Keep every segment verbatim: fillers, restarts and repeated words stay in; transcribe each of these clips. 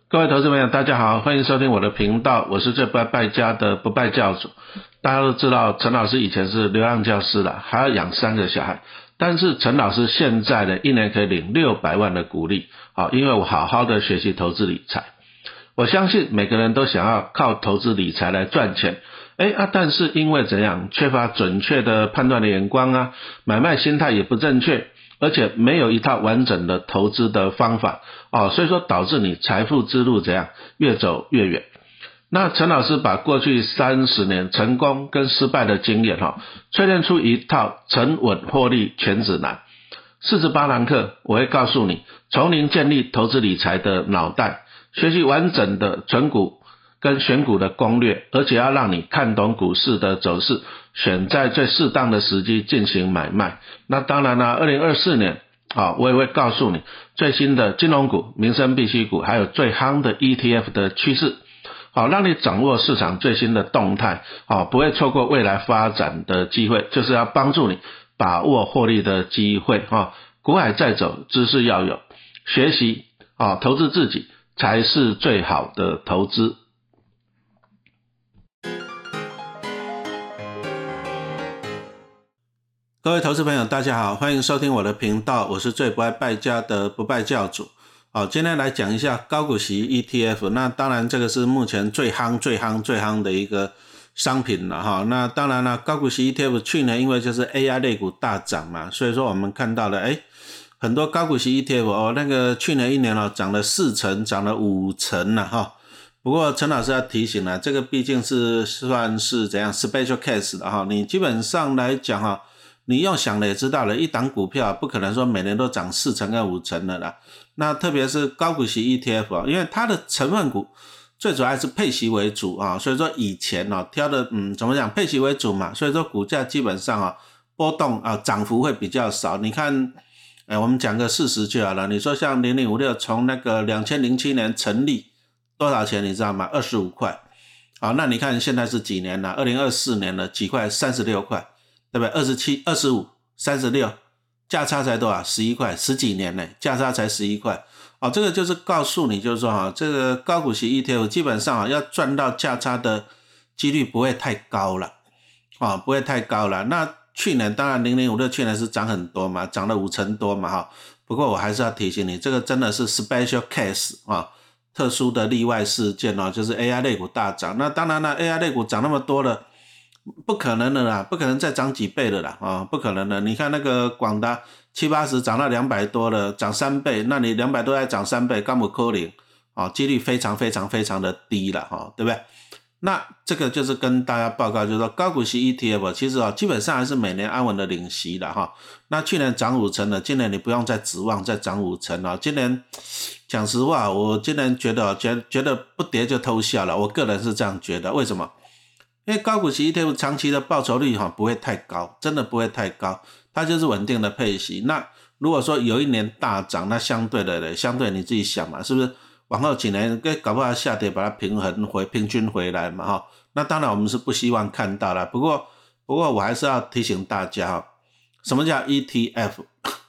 各位投资朋友大家好，欢迎收听我的频道，我是最不爱败家的不败教主。大家都知道陈老师以前是流浪教师啦，还要养三个小孩，但是陈老师现在呢一年可以领六百万的股利，好，因为我好好的学习投资理财。我相信每个人都想要靠投资理财来赚钱，诶啊，但是因为怎样缺乏准确的判断的眼光啊，买卖心态也不正确，而且没有一套完整的投资的方法哦，所以说导致你财富之路怎样越走越远。那陈老师把过去三十年成功跟失败的经验哈、哦，淬炼出一套沉稳获利全指南。四十八堂课我会告诉你，从零建立投资理财的脑袋，学习完整的存股跟选股的攻略，而且要让你看懂股市的走势，选在最适当的时机进行买卖。那当然啦，二零二四年啊，我也会告诉你最新的金融股、民生必需股，还有最夯的 E T F 的趋势，好，让你掌握市场最新的动态，好，不会错过未来发展的机会，就是要帮助你把握获利的机会哈。股海在走，知识要有，学习啊，投资自己才是最好的投资。各位投资朋友大家好，欢迎收听我的频道，我是最不爱败家的不败教主。好，今天来讲一下高股息 E T F， 那当然这个是目前最夯最夯最夯的一个商品了哈。那当然了，高股息 E T F 去年因为就是 A I 类股大涨嘛，所以说我们看到了诶很多高股息 E T F 哦，那个去年一年哦涨了四成，涨了五成了哈。不过陈老师要提醒了，这个毕竟是算是怎样 special case 的哈，你基本上来讲哈，你用想的也知道了，一档股票不可能说每年都涨四成跟五成的啦。那特别是高股息 E T F 啊，因为它的成分股最主要还是配息为主啊，所以说以前啊挑的嗯怎么讲配息为主嘛，所以说股价基本上啊波动啊涨幅会比较少。你看，哎，我们讲个事实就好了。你说像零零五六从那个二零零七年成立多少钱你知道吗？二十五块。好，那你看现在是几年了？二零二四年了，几块？三十六块。对不对？二十七、二十五、三十六，价差才多少？十一块，十几年呢，价差才十一块。哦，这个就是告诉你，就是说哈，这个高股息 E T F 基本上啊，要赚到价差的几率不会太高了，啊、哦，不会太高了。那去年当然零零五六去年是涨很多嘛，涨了五成多嘛哈。不过我还是要提醒你，这个真的是 special case 啊、哦，特殊的例外事件哦，就是 A I 类股大涨。那当然了 ，A I 类股涨那么多了。不可能的啦，不可能再涨几倍的啦啊、哦，不可能的。你看那个广达七八十涨到两百多了，涨三倍，那你两百多再涨三倍，干不可能啊，几率非常非常非常的低了哈、哦，对不对？那这个就是跟大家报告，就是说高股息 E T F 其实啊、哦，基本上还是每年安稳的领息的哈、哦。那去年涨五成了，今年你不用再指望再涨五成了。今年讲实话，我今年觉得觉觉得不跌就偷笑了，我个人是这样觉得。为什么？因为高股息 E T F 长期的报酬率哈不会太高，真的不会太高，它就是稳定的配息。那如果说有一年大涨，那相对的相对你自己想嘛，是不是往后几年搞不好下跌把它平衡回平均回来嘛哈？那当然我们是不希望看到啦，不过不过我还是要提醒大家哈，什么叫 E T F？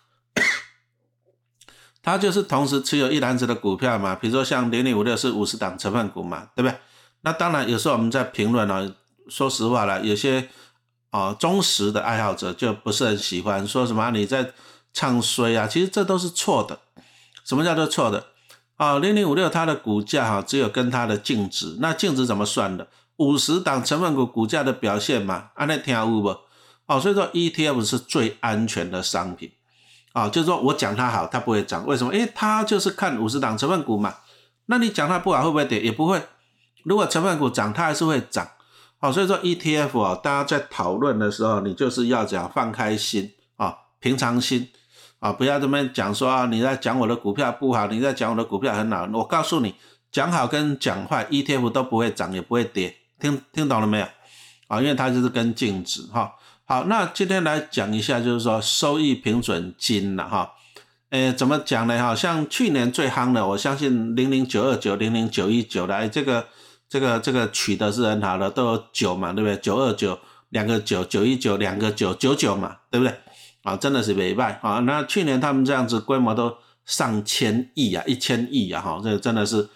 它就是同时持有一篮子的股票嘛，比如说像零零五六是五十档成分股嘛，对不对？那当然有时候我们在评论啊，说实话啦，有些哦忠实的爱好者就不是很喜欢说什么你在唱衰啊，其实这都是错的。什么叫做错的？啊、哦、零零五六它的股价哈、啊、只有跟它的净值，那净值怎么算的？五十档成分股股价的表现嘛，这样听有没有？哦，所以说 E T F 是最安全的商品。啊、哦，就是说我讲它好，它不会涨，为什么？因为它就是看五十档成分股嘛。那你讲它不好会不会跌？也不会。如果成分股涨，它还是会涨。好，所以说 E T F 哦，大家在讨论的时候，你就是要讲放开心啊，平常心啊，不要这么讲说啊，你在讲我的股票不好，你在讲我的股票很好。我告诉你，讲好跟讲坏 ，E T F 都不会涨，也不会跌，听听懂了没有？啊，因为它就是跟净值哈。好，那今天来讲一下，就是说收益平准金了哈。诶，怎么讲呢？哈，像去年最夯的，我相信零零九二九、零零九一九来这个。这个这个取的是很好的，都有九嘛，对不对？九二九两个九，九一九两个九，九九嘛，对不对？啊，真的是没败啊！那去年他们这样子规模都上千亿啊，一千亿啊，哈，这个真的是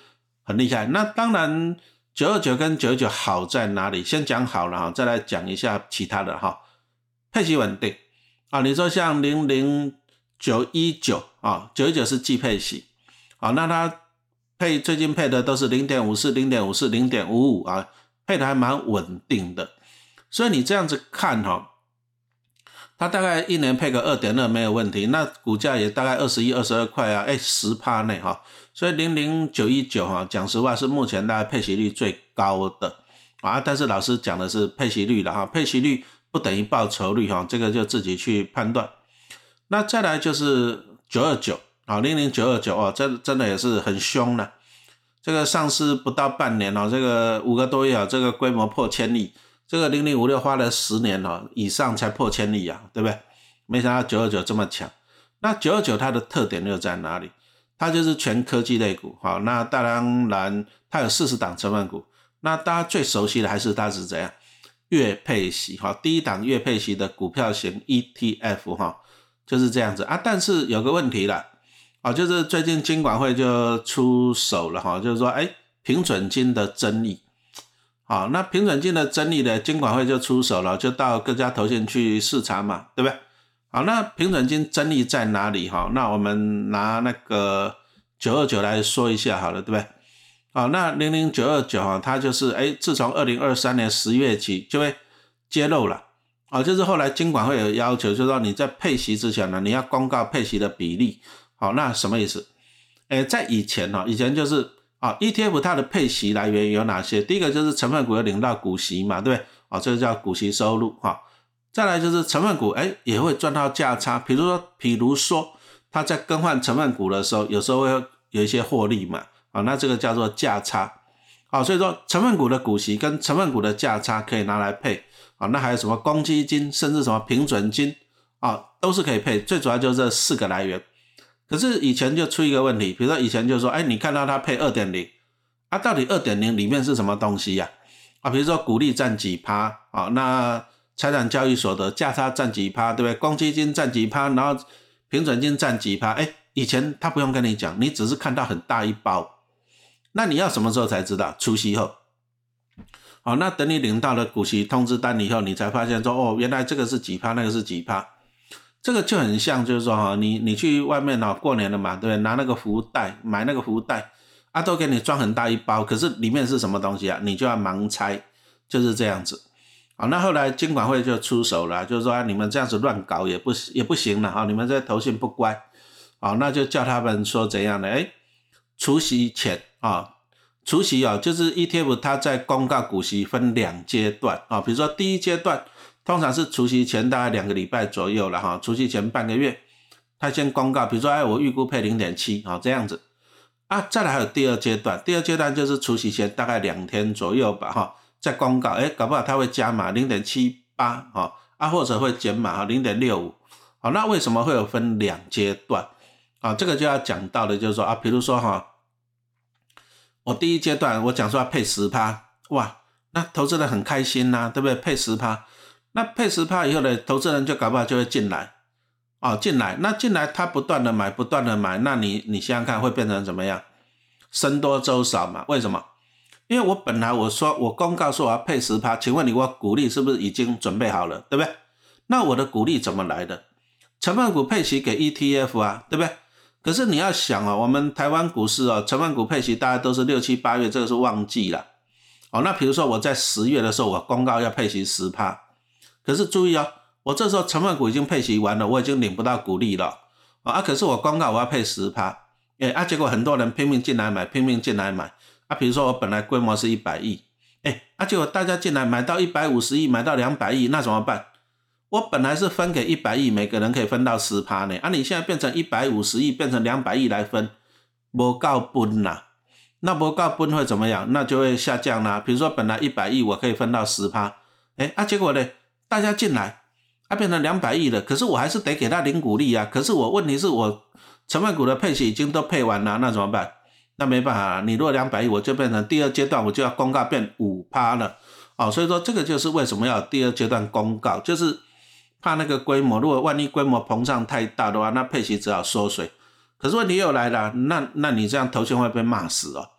很厉害。那当然九二九跟九一九好在哪里？先讲好了哈，再来讲一下其他的哈。配息稳定啊，你说像零零九一九啊，九一九是季配息，好，那它配最近配的都是 零点五四、零点五四、零点五五 啊，配的还蛮稳定的。所以你这样子看哈，它大概一年配个 二点二 没有问题，那股价也大概二十一、二十二块啊，哎 百分之十 内哈。所以零零九一九哈，讲实话是目前大概配息率最高的啊，但是老师讲的是配息率了哈，配息率不等于报酬率哈，这个就自己去判断。那再来就是九二九啊，零零九二九哦，这真的也是很凶了。这个上市不到半年哦，这个五个多月啊，这个规模破千亿。这个零零五六花了十年哦以上才破千亿啊，对不对？没想到九二九这么强。那九二九它的特点又在哪里？它就是全科技类股，好，那当然它有四十档成分股。那大家最熟悉的还是它是怎样？月配息，哈，第一档月配息的股票型 E T F 哈，就是这样子啊。但是有个问题啦，啊，就是最近金管会就出手了哈，就是说，哎，平准金的争议。好，那平准金的争议呢，金管会就出手了，就到各家投信去视察嘛，对不对？好，那平准金争议在哪里？哈，那我们拿那个九二九来说一下好了，对不对？好，那零零九二九哈，它就是哎，自从二零二三年十月起就会揭露了，啊，就是后来金管会有要求，就是说你在配息之前呢，你要公告配息的比例。好，那什么意思？哎，在以前哈，以前就是啊 E T F 它的配息来源有哪些？第一个就是成分股有领到股息嘛，对不对？啊，这个叫股息收入哈。再来就是成分股，哎，也会赚到价差，比如说，比如说它在更换成分股的时候，有时候会有一些获利嘛，啊，那这个叫做价差。好，所以说成分股的股息跟成分股的价差可以拿来配，啊，那还有什么公积金，甚至什么平准金，啊，都是可以配，最主要就是这四个来源。可是以前就出一个问题，比如说以前就说，哎，你看到它配 二点零， 啊，到底 二点零 里面是什么东西呀？啊，比如说股利占几趴，啊，那财产交易所得价差占几趴，对不对？公积金占几趴，然后平准金占几趴，哎，以前他不用跟你讲，你只是看到很大一包，那你要什么时候才知道？除息后。好，那等你领到了股息通知单以后，你才发现说，哦，原来这个是几趴，那个是几趴。这个就很像，就是说哈，你你去外面哦，过年了嘛，对不对？拿那个福袋，买那个福袋，啊，都给你装很大一包，可是里面是什么东西啊？你就要盲猜，就是这样子。好，那后来金管会就出手了，就是说、啊、你们这样子乱搞也不也不行了哈，你们这投信不乖，好，那就叫他们说怎样呢？哎，除息前啊，除息啊，就是 E T F 它在公告股息分两阶段啊，比如说第一阶段。通常是除息前大概两个礼拜左右了哈，除息前半个月，他先公告，比如说哎，我预估配 零点七 啊这样子啊，再来还有第二阶段，第二阶段就是除息前大概两天左右吧哈，再公告，哎，搞不好他会加码 零点七八 哈啊，或者会减码哈 零点六五，好，那为什么会有分两阶段啊？这个就要讲到的就是说啊，比如说哈，我第一阶段我讲说要配 百分之十， 哇，那投资人很开心呐、啊，对不对？配 百分之十。那配 百分之十 以后呢，投资人就搞不好就会进来，哦，进来，那进来他不断的买，不断的买，那你你想想看会变成怎么样？僧多粥少嘛？为什么？因为我本来我说我公告说我要配 百分之十， 请问你我股利是不是已经准备好了，对不对？那我的股利怎么来的？成分股配息给 E T F 啊，对不对？可是你要想哦，我们台湾股市哦，成分股配息大概都是六七八月，这个是旺季啦。哦，那比如说我在十月的时候，我公告要配息 百分之十。可是注意哦，我这时候成分股已经配息完了，我已经领不到股利了啊！可是我公告我要配 百分之十， 哎啊，结果很多人拼命进来买，拼命进来买啊！比如说我本来规模是一百亿，哎啊，结果大家进来买到一百五十亿，买到两百亿，那怎么办？我本来是分给一百亿，每个人可以分到 百分之十 呢，啊，你现在变成一百五十亿，变成两百亿来分，不够分啦，那不够分会怎么样？那就会下降啦。比如说本来一百亿我可以分到 百分之十， 哎啊，结果呢？大家进来，啊变成两百亿了，可是我还是得给他领股利啊。可是我问题是我成分股的配息已经都配完了，那怎么办？那没办法，你如果两百亿，我就变成第二阶段我就要公告变 百分之五 了。哦，所以说这个就是为什么要有第二阶段公告，就是怕那个规模，如果万一规模膨胀太大的话，那配息只好缩水。可是问题又来了，那那你这样投信会被骂死哦。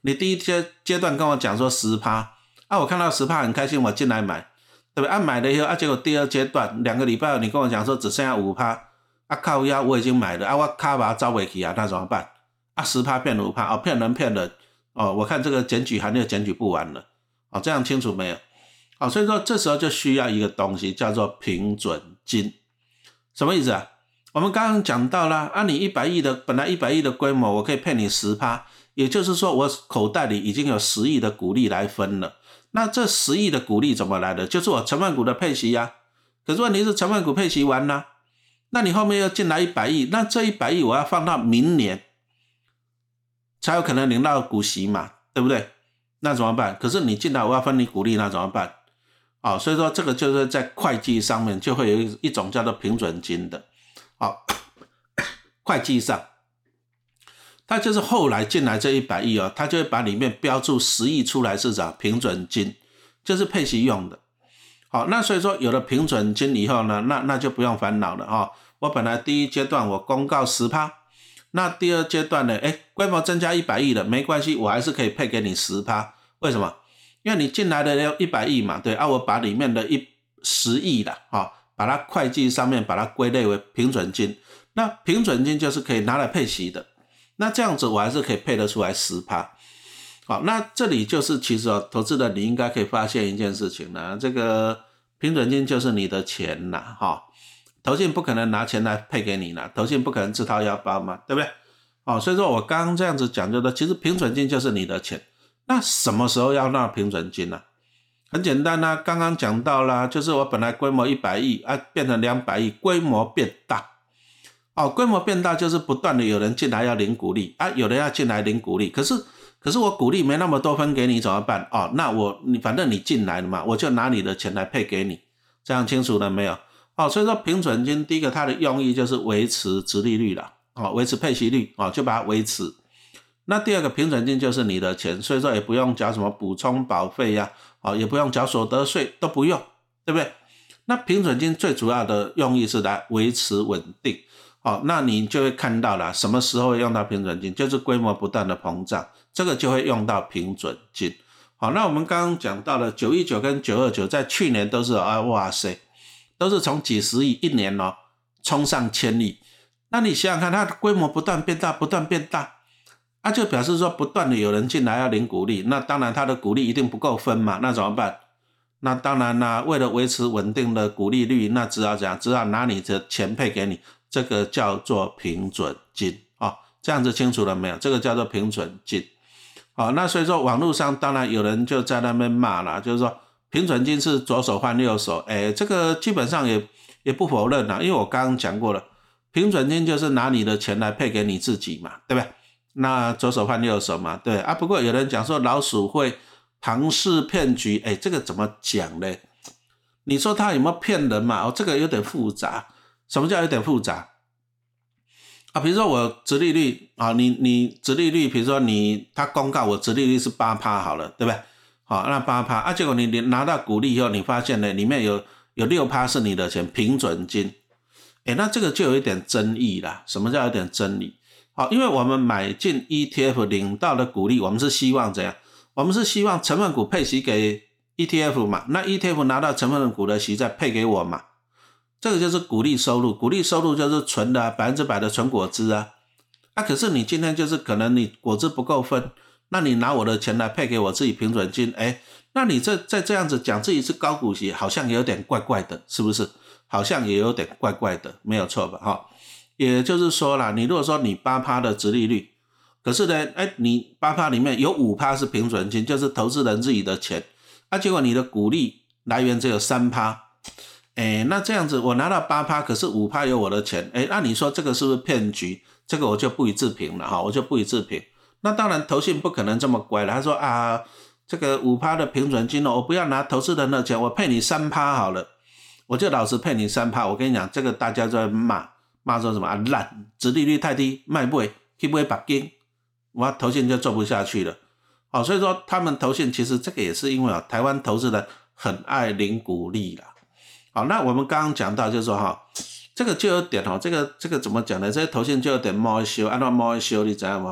你第一阶阶段跟我讲说 百分之十， 啊，我看到 百分之十 很开心，我进来买，对不对？啊，买了以后啊，结果第二阶段两个礼拜你跟我讲说只剩下 百分之五， 啊，靠腰我已经买了，啊，我卡把它招回去啊，那怎么办？啊 百分之十 变 百分之五， 哦，骗人骗人哦，我看这个检举函又检举不完了，哦，这样清楚没有？哦，所以说这时候就需要一个东西叫做平准金，什么意思啊？我们刚刚讲到了，啊，你一百亿的本来一百亿的规模，我可以骗你 百分之十， 也就是说我口袋里已经有十亿的股利来分了。那这十亿的股利怎么来的？就是我成分股的配息啊。可是问题是成分股配息完了，那你后面又进来一百亿，那这一百亿我要放到明年才有可能领到股息嘛，对不对？那怎么办？可是你进来我要分你股利，那怎么办？哦，所以说这个就是在会计上面就会有一种叫做平准金的。好，会计上它就是后来进来这一百亿哦，它就会把里面标注十亿出来是啥？平准金，就是配息用的。好，那所以说有了平准金以后呢，那那就不用烦恼了哈、哦。我本来第一阶段我公告 百分之十， 那第二阶段呢，哎，规模增加一百亿了，没关系，我还是可以配给你 百分之十， 为什么？因为你进来的要一百亿嘛，对啊，我把里面的一十亿啦，哈、哦，把它会计上面把它归类为平准金，那平准金就是可以拿来配息的。那这样子我还是可以配得出来 百分之十。 好，那这里就是其实哦，投资人你应该可以发现一件事情呢，这个平准金就是你的钱啦，哈、哦，投信不可能拿钱来配给你啦，投信不可能自掏腰包嘛，对不对？哦，所以说我刚刚这样子讲就是其实平准金就是你的钱，那什么时候要拿平准金呢、啊？很简单啊，刚刚讲到啦，就是我本来规模一百亿啊，变成两百亿，规模变大。哦，规模变大就是不断的有人进来要领股利啊，有人要进来领股利，可是可是我股利没那么多分给你怎么办？哦，那我你反正你进来了嘛，我就拿你的钱来配给你，这样清楚了没有？哦，所以说平准金第一个它的用意就是维持殖利率啦，哦，维持配息率，哦，就把它维持。那第二个平准金就是你的钱，所以说也不用缴什么补充保费呀、啊，哦，也不用缴所得税，都不用，对不对？那平准金最主要的用意是来维持稳定。哦，那你就会看到了，什么时候会用到平准金，就是规模不断的膨胀，这个就会用到平准金。好，那我们刚刚讲到了九一九跟九二九，在去年都是啊，哇塞，都是从几十亿一年哦，冲上千亿。那你想想看，它的规模不断变大，不断变大，啊，就表示说不断的有人进来要领股利，那当然它的股利一定不够分嘛，那怎么办？那当然啦，为了维持稳定的股利率，那只好怎样？只好拿你的钱配给你。这个叫做平准金啊、哦，这样子清楚了没有？这个叫做平准金。好、哦，那所以说网络上当然有人就在那边骂啦，就是说平准金是左手换右手，哎，这个基本上也也不否认啦，因为我刚刚讲过了，平准金就是拿你的钱来配给你自己嘛，对不对？那左手换右手嘛，对啊。不过有人讲说老鼠会庞氏骗局，哎，这个怎么讲呢？你说他有没有骗人嘛？哦，这个有点复杂。什么叫有点复杂啊？比如说我殖利率啊，你你殖利率，比如说你他公告我殖利率是 百分之八 好了，对不对？好，那 百分之八 啊，结果你拿到股利以后，你发现呢里面有有 百分之六 是你的钱，平准金。诶，那这个就有一点争议啦。什么叫有点争议？好，因为我们买进 E T F 领到的股利，我们是希望怎样？我们是希望成分股配息给 E T F 嘛，那 E T F 拿到成分股的息再配给我嘛。这个就是股利收入，股利收入就是纯的百分之百的纯果汁啊，啊，可是你今天就是可能你果汁不够分，那你拿我的钱来配给我自己平准金，哎，那你这再这样子讲自己是高股息，好像有点怪怪的，是不是？好像也有点怪怪的，没有错吧？哈、哦，也就是说啦，你如果说你 百分之八 的殖利率，可是呢，哎，你 百分之八 里面有 百分之五 是平准金，就是投资人自己的钱，啊，结果你的股利来源只有 百分之三。哎，那这样子我拿到 百分之八， 可是 百分之五 有我的钱，哎，那你说这个是不是骗局？这个我就不予置评了哈，我就不予置评。那当然投信不可能这么乖了，他说啊，这个 百分之五 的平准金哦，我不要拿投资人的钱，我配你 百分之三 好了，我就老实配你 百分之三。我跟你讲，这个大家都在骂，骂说什么啊烂，殖利率太低，卖不去买白金，我投信就做不下去了。好，所以说他们投信其实这个也是因为啊，台湾投资人很爱领股利啦。好，那我们刚刚讲到就是说哈，这个就有点哈，这个这个怎么讲呢？这些投信就有点猫修，按照猫修你知道吗？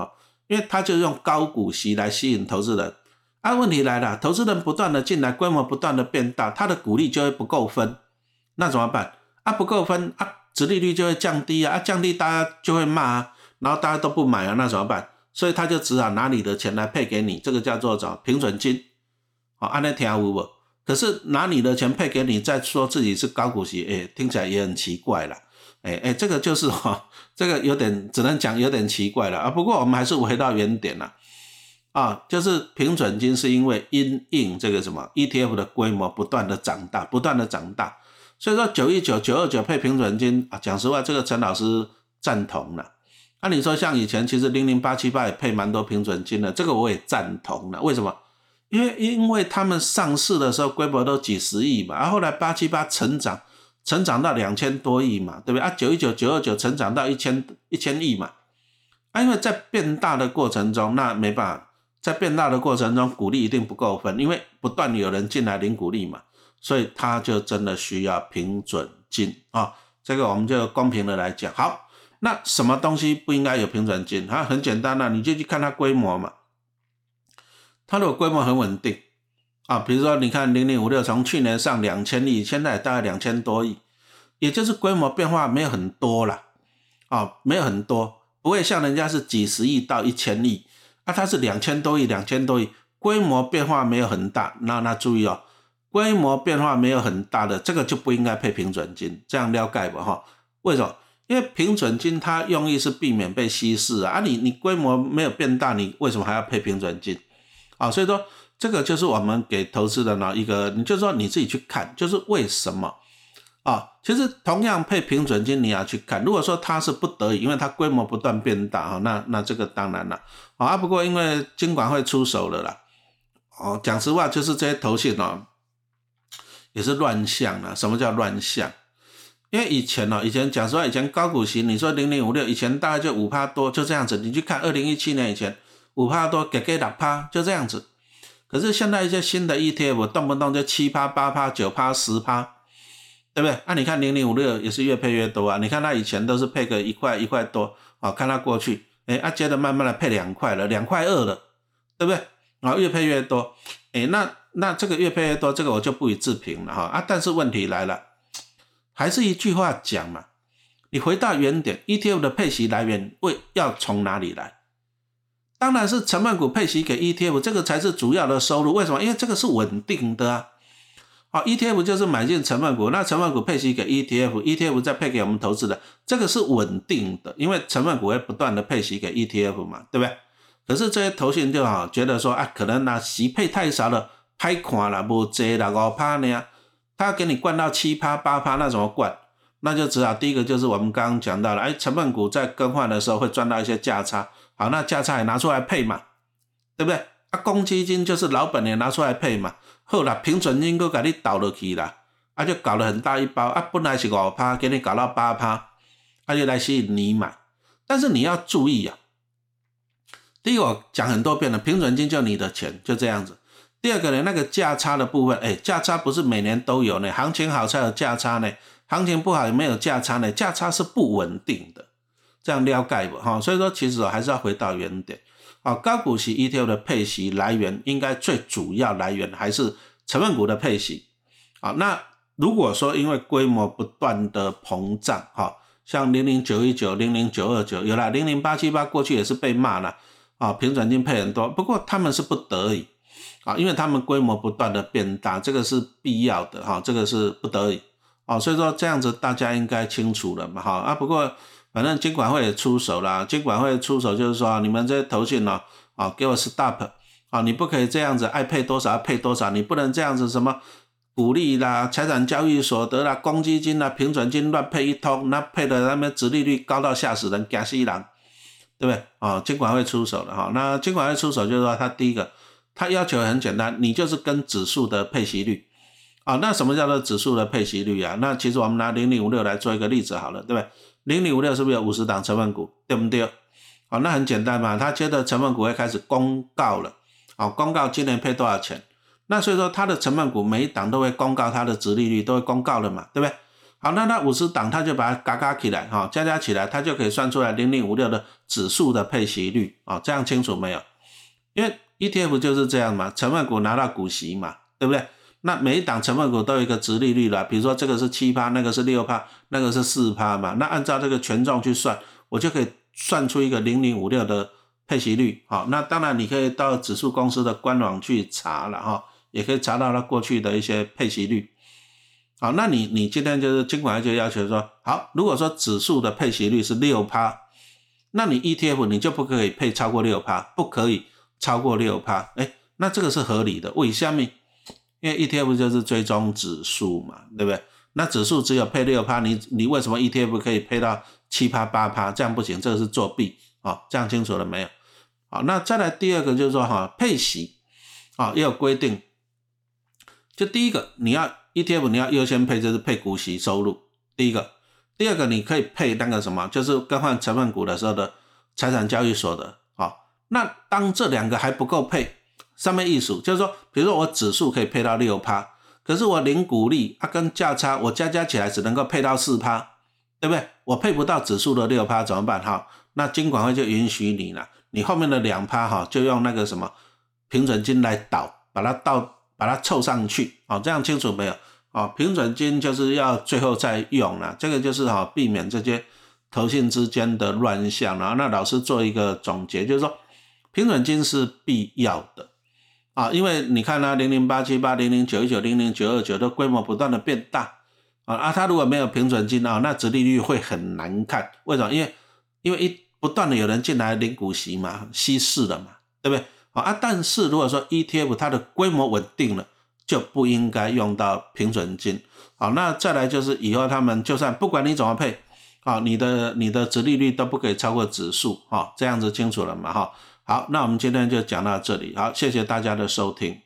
因为他就用高股息来吸引投资人。啊，问题来了，投资人不断的进来，规模不断的变大，他的股利就会不够分，那怎么办？啊，不够分啊，殖利率就会降低啊，啊降低大家就会骂啊，然后大家都不买啊，那怎么办？所以他就只好拿你的钱来配给你，这个叫做什么？平准金。好，按那听有无？可是拿你的钱配给你，再说自己是高股息，哎，听起来也很奇怪啦。哎哎，这个就是哈、哦，这个有点只能讲有点奇怪了啊。不过我们还是回到原点啦。啊，就是平准金是因为因应这个什么 E T F 的规模不断的长大，不断的长大，所以说九一九、九二九配平准金啊，讲实话，这个陈老师赞同了。那、啊、你说像以前其实零零八七八也配蛮多平准金的，这个我也赞同了。为什么？因为因为他们上市的时候规模都几十亿嘛，啊后来八七八成长，成长到两千多亿嘛，对不对啊？九一九、九二九成长到一千一千亿嘛，啊因为在变大的过程中，那没办法。在变大的过程中，股利一定不够分，因为不断有人进来领股利嘛，所以他就真的需要平准金啊、哦。这个我们就公平的来讲。好，那什么东西不应该有平准金？它很简单啦、啊，你就去看它规模嘛。它如果规模很稳定啊，比如说你看零零五六从去年上两千亿，现在大概两千多亿，也就是规模变化没有很多啦，啊、哦，没有很多，不会像人家是几十亿到一千亿。啊，它是两千多亿，两千多亿，规模变化没有很大，那那注意哦，规模变化没有很大的，这个就不应该配平准金，这样了解吧哈？为什么？因为平准金它用意是避免被稀释啊，啊你你规模没有变大，你为什么还要配平准金？啊，所以说这个就是我们给投资人呢一个，你就说你自己去看，就是为什么？啊，其实同样配平准金你要去看，如果说它是不得已，因为它规模不断变大，那那这个当然了啊。不过因为金管会出手了啦，哦，讲实话就是这些投信哦也是乱象啦。什么叫乱象？因为以前哦，以前讲实话，以前高股息，你说零零五六，以前大概就 百分之五 多，就这样子。你去看二零一七年以前 百分之五 多，给给 百分之六 就这样子。可是现在一些新的 E T F 动不动就 百分之七、八、九、十、十%。对不对？啊，你看零零五六也是越配越多啊。你看它以前都是配个一块一块多啊，看它过去，哎，啊，接着慢慢的配两块了，两块二了，对不对？啊，越配越多，哎，那那这个越配越多，这个我就不予置评了哈啊。但是问题来了，还是一句话讲嘛，你回到原点 ，E T F 的配息来源为要从哪里来？当然是成分股配息给 E T F， 这个才是主要的收入。为什么？因为这个是稳定的啊。好 ，E T F 就是买进成分股，那成分股配息给 E T F，E T F 再配给我们投资的，这个是稳定的，因为成分股会不断的配息给 E T F 嘛，对不对？可是这些投信就好觉得说啊，可能那息配太少了，歹看啦，无济啦， 百分之五 呢，他给你灌到 百分之七、百分之八， 那怎么灌？那就只好第一个就是我们刚刚讲到了，哎，成分股在更换的时候会赚到一些价差，好，那价差也拿出来配嘛，对不对？啊，公积金就是老本也拿出来配嘛。好啦，平准金又给你倒落去啦，啊就搞了很大一包啊，本来是 百分之五， 给你搞到 百分之八， 啊就来吸引你买。但是你要注意啊，第一个我讲很多遍了，平准金就你的钱，就这样子。第二个呢，那个价差的部分，哎，价差不是每年都有呢，行情好才有价差呢，行情不好也没有价差呢，价差是不稳定的，这样了解不哈？所以说其实我还是要回到原点。啊，高股息 E T F 的配息来源，应该最主要来源还是成分股的配息。啊，那如果说因为规模不断的膨胀，哈，像零零九一九、零零九二九，有啦，零零八七八过去也是被骂了，啊，平准金配很多，不过他们是不得已，啊，因为他们规模不断的变大，这个是必要的，哈，这个是不得已，啊，所以说这样子大家应该清楚了嘛，哈，啊，不过。反正金管会也出手啦，金管会出手就是说，你们这些投信哦，啊，给我 stop 啊，你不可以这样子，爱配多少配多少，你不能这样子什么股利啦、财产交易所得啦、公积金啦、平准金乱配一通，那配的那边殖利率高到吓死人，吓死人，对不对？啊，金管会出手了哈，那金管会出手就是说，他第一个，他要求很简单，你就是跟指数的配息率啊，那什么叫做指数的配息率啊？那其实我们拿零零五六来做一个例子好了，对不对？零零五六是不是有五十档成分股，对不对？好，那很简单嘛，他接着成分股会开始公告了，好，公告今年配多少钱，那所以说他的成分股每一档都会公告他的殖利率，都会公告了嘛，对不对？ 好，那它五十档它就把它嘎嘎起来，哈，加加起来，它就可以算出来零零五六的指数的配息率，啊，这样清楚没有？因为 E T F 就是这样嘛，成分股拿到股息嘛，对不对？那每一档成分股都有一个殖利率啦，比如说这个是 百分之七， 那个是 百分之六， 那个是 百分之四 嘛，那按照这个权重去算，我就可以算出一个零零五六的配息率。好，那当然你可以到指数公司的官网去查了哈，也可以查到它过去的一些配息率。好，那你你今天就是金管会就要求说，好，如果说指数的配息率是 百分之六， 那你 E T F 你就不可以配超过 百分之六， 不可以超过 百分之六， 哎，那这个是合理的。为什么？因为 E T F 就是追踪指数嘛，对不对？那指数只有配 百分之六， 你你为什么 E T F 可以配到 百分之七、百分之八？ 这样不行，这个是作弊。好，这样清楚了没有？好，那再来第二个就是说哈，配息啊也有规定。就第一个，你要 E T F 你要优先配，就是配股息收入，第一个。第二个，你可以配那个什么，就是更换成分股的时候的财产交易所得。好，那当这两个还不够配，上面意思就是说，比如说我指数可以配到 百分之六， 可是我零股利啊跟价差我加加起来只能够配到 百分之四， 对不对？我配不到指数的 百分之六 怎么办？好，那金管会就允许你了，你后面的 百分之二 哈就用那个什么平准金来导，把它倒把它凑上去。好，这样清楚没有？哦，平准金就是要最后再用啦，这个就是哈、哦、避免这些投信之间的乱象。然后那老师做一个总结，就是说平准金是必要的啊，因为你看啊，零零八七八、零零九一九、零零九二九的规模不断的变大啊，啊，它如果没有平准金啊，那殖利率会很难看。为什么？因为因为一不断的有人进来领股息嘛，稀释了嘛，对不对？啊，但是如果说 E T F 它的规模稳定了，就不应该用到平准金。好，那再来就是以后他们就算不管你怎么配，好，你的你的殖利率都不可以超过指数，好，这样子清楚了嘛？哈，好，那我们今天就讲到这里，好，谢谢大家的收听。